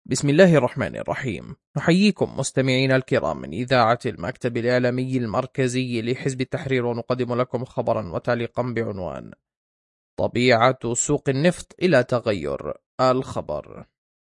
بسم الله الرحمن الرحيم. نحييكم مستمعينا الكرام من إذاعة المكتب الإعلامي المركزي لحزب التحرير، ونقدم لكم خبرا وتعليقا بعنوان: طبيعة سوق النفط إلى تغير. الخبر: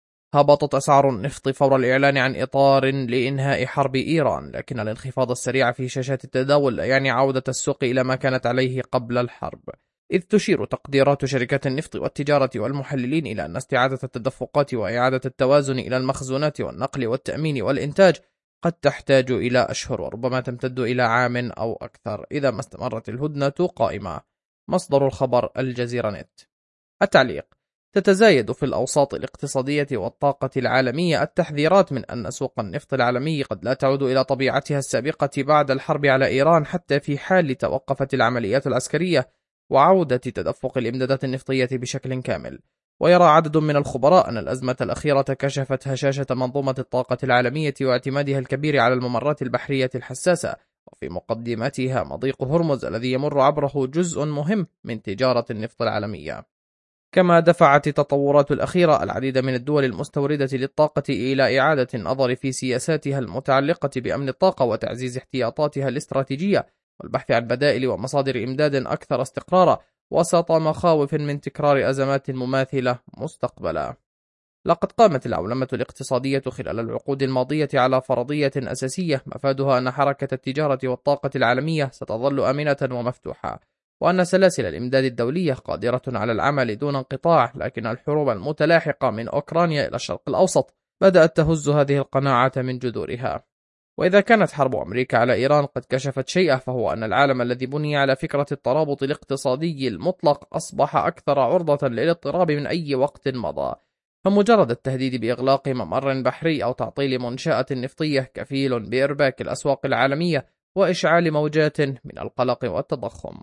هبطت أسعار النفط فور الإعلان عن إطار لإنهاء حرب إيران، لكن الانخفاض السريع في شاشات التداول لا يعني عودة السوق إلى ما كانت عليه قبل الحرب، إذ تشير تقديرات شركات النفط والتجارة والمحللين إلى أن استعادة التدفقات وإعادة التوازن إلى المخزونات والنقل والتأمين والإنتاج قد تحتاج إلى أشهر، وربما تمتد إلى عام أو أكثر إذا ما استمرت الهدنة قائمة. مصدر الخبر: الجزيرة نت. التعليق: تتزايد في الأوساط الاقتصادية والطاقة العالمية التحذيرات من أن سوق النفط العالمي قد لا تعود إلى طبيعتها السابقة بعد الحرب على إيران، حتى في حال توقفت العمليات العسكرية وعودة تدفق الإمدادات النفطية بشكل كامل. ويرى عدد من الخبراء أن الأزمة الأخيرة كشفت هشاشة منظومة الطاقة العالمية واعتمادها الكبير على الممرات البحرية الحساسة، وفي مقدمتها مضيق هرمز الذي يمر عبره جزء مهم من تجارة النفط العالمية. كما دفعت التطورات الأخيرة العديد من الدول المستوردة للطاقة إلى إعادة النظر في سياساتها المتعلقة بأمن الطاقة وتعزيز احتياطاتها الاستراتيجية، والبحث عن بدائل ومصادر إمداد أكثر استقرارا، وسط مخاوف من تكرار أزمات مماثلة مستقبلا. لقد قامت العولمة الاقتصادية خلال العقود الماضية على فرضية أساسية مفادها أن حركة التجارة والطاقة العالمية ستظل آمنة ومفتوحة، وأن سلاسل الإمداد الدولية قادرة على العمل دون انقطاع، لكن الحروب المتلاحقة من أوكرانيا إلى الشرق الأوسط بدأت تهز هذه القناعة من جذورها. وإذا كانت حرب أمريكا على إيران قد كشفت شيئا، فهو أن العالم الذي بني على فكرة الترابط الاقتصادي المطلق أصبح أكثر عرضة للاضطراب من أي وقت مضى، فمجرد التهديد بإغلاق ممر بحري أو تعطيل منشأة نفطية كفيل بإرباك الأسواق العالمية وإشعال موجات من القلق والتضخم.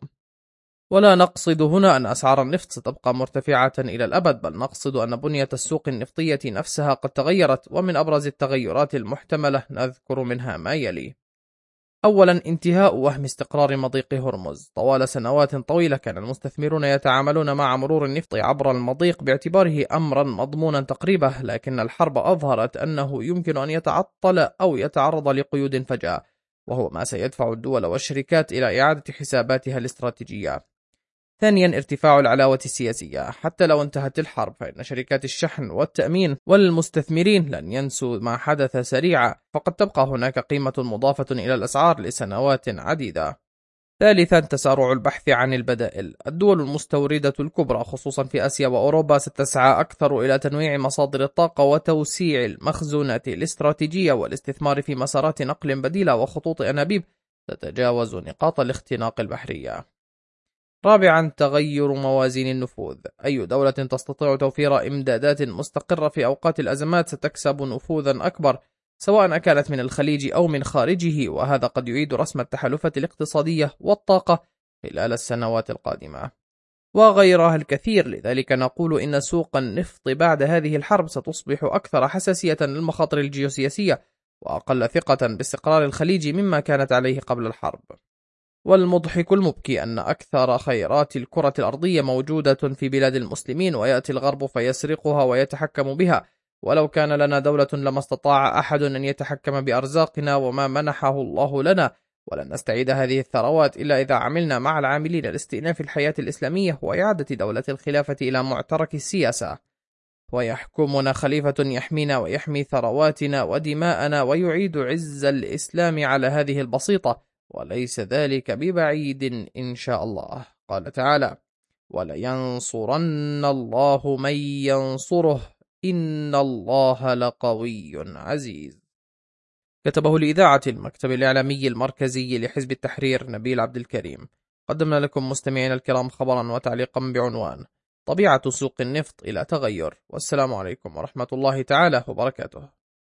ولا نقصد هنا أن أسعار النفط ستبقى مرتفعة إلى الأبد، بل نقصد أن بنية السوق النفطية نفسها قد تغيرت، ومن أبرز التغيرات المحتملة نذكر منها ما يلي: أولا، انتهاء وهم استقرار مضيق هرمز. طوال سنوات طويلة كان المستثمرون يتعاملون مع مرور النفط عبر المضيق باعتباره أمرا مضمونا تقريبا، لكن الحرب أظهرت أنه يمكن أن يتعطل أو يتعرض لقيود فجأة، وهو ما سيدفع الدول والشركات إلى إعادة حساباتها الاستراتيجية. ثانيا، ارتفاع العلاوة السياسية. حتى لو انتهت الحرب، فإن شركات الشحن والتأمين والمستثمرين لن ينسوا ما حدث سريعا، فقد تبقى هناك قيمة مضافة إلى الأسعار لسنوات عديدة. ثالثا، تسارع البحث عن البدائل. الدول المستوردة الكبرى خصوصا في آسيا وأوروبا ستسعى أكثر إلى تنويع مصادر الطاقة وتوسيع المخزونات الاستراتيجية والاستثمار في مسارات نقل بديلة وخطوط أنابيب تتجاوز نقاط الاختناق البحرية. رابعا، تغير موازين النفوذ. أي دولة تستطيع توفير إمدادات مستقرة في أوقات الأزمات ستكسب نفوذا أكبر، سواء كانت من الخليج أو من خارجه، وهذا قد يعيد رسم التحالفات الاقتصادية والطاقة خلال السنوات القادمة وغيرها الكثير. لذلك نقول إن سوق النفط بعد هذه الحرب ستصبح أكثر حساسية للمخاطر الجيوسياسية وأقل ثقة باستقرار الخليج مما كانت عليه قبل الحرب. والمضحك المبكي أن أكثر خيرات الكرة الأرضية موجودة في بلاد المسلمين، ويأتي الغرب فيسرقها ويتحكم بها. ولو كان لنا دولة لما استطاع أحد أن يتحكم بأرزاقنا وما منحه الله لنا، ولن نستعيد هذه الثروات إلا إذا عملنا مع العاملين لاستئناف الحياة الإسلامية وإعادة دولة الخلافة إلى معترك السياسة، ويحكمنا خليفة يحمينا ويحمي ثرواتنا ودماءنا ويعيد عز الإسلام على هذه البسيطة، وليس ذلك ببعيد إن شاء الله. قال تعالى: ولينصرن الله من ينصره إن الله لقوي عزيز. كتبه لإذاعة المكتب الإعلامي المركزي لحزب التحرير نبيل عبد الكريم. قدمنا لكم مستمعين الكرام خبرا وتعليقا بعنوان: طبيعة سوق النفط إلى تغير. والسلام عليكم ورحمة الله تعالى وبركاته.